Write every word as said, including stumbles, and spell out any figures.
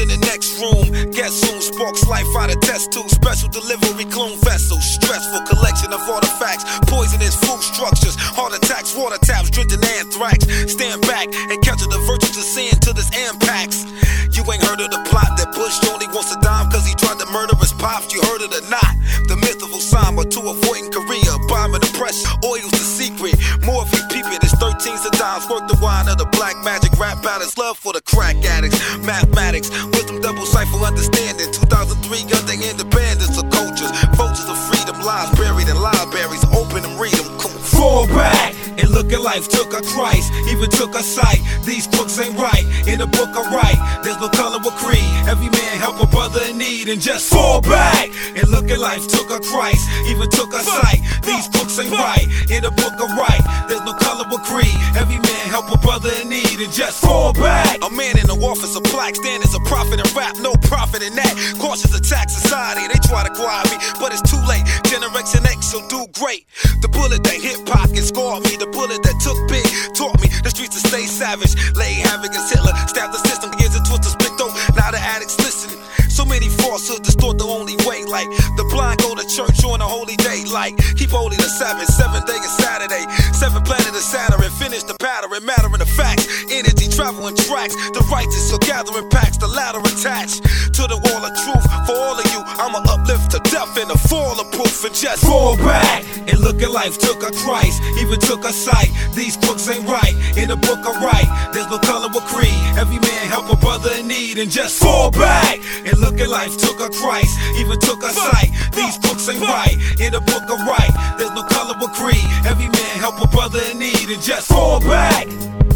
in the next room. Guess who sparks life out of test tube. Special delivery clone vessels. Stressful collection of artifacts. Poisonous food structures. Heart attacks, water taps, drinking anthrax. Stand back and capture the virtues of sin till this impacts. You ain't heard of the plot that Bush only wants a dime cause he tried to murder his pops. You heard it or not? The myth of Osama to avoiding Korea. Bombing the pressure, oil's the secret. More if you peep it, it's thirteen Saddams. Work the wine of the black magic. Rap ballads, love for the crack addicts. Mathematics, wisdom double cipher understanding. two thousand three gun the independence of cultures. Vultures of freedom, lies buried in libraries. Open and read them. Fall back and look at life. Took a Christ, even took a sight. These books ain't right. In the book I write, there's no color or creed. Every man help a brother in need and just fall back and look at life. Took a Christ, even took a sight. These books ain't right. In the book I write, there's no color or creed. Every man help a brother in need and just fall back. A man in the office of black stand as a prophet in rap, no profit in that. Cautious attack society, they try to quiet me, but it's too late. Generation X will do great. The bullet that hit pocket scarred me. The bullet that took big taught me the streets to stay savage. Lay havoc as Hitler stabbed the system, gears and twisted split though. Now the addicts listen. So many falsehoods distort the only way. Like the blind go to church on a holy day. Like keep holy the Sabbath, seventh day is Saturday. Seven planet of Saturn, finish the pattern. Matter in the facts, energy traveling tracks. The righteous are gathering packs, the ladder attached to the wall of truth. For all of you, I'ma uplift to death in the fall of proof and just fall back and look at life. Took a Christ, even took a sight. These books ain't right. In the book I write, there's no color or creed. Every man help a brother in need and just fall back and look at life. Took a Christ, even took a sight. These books ain't right. In the book I write, there's no color or creed. Every man help a brother in need and just fall back.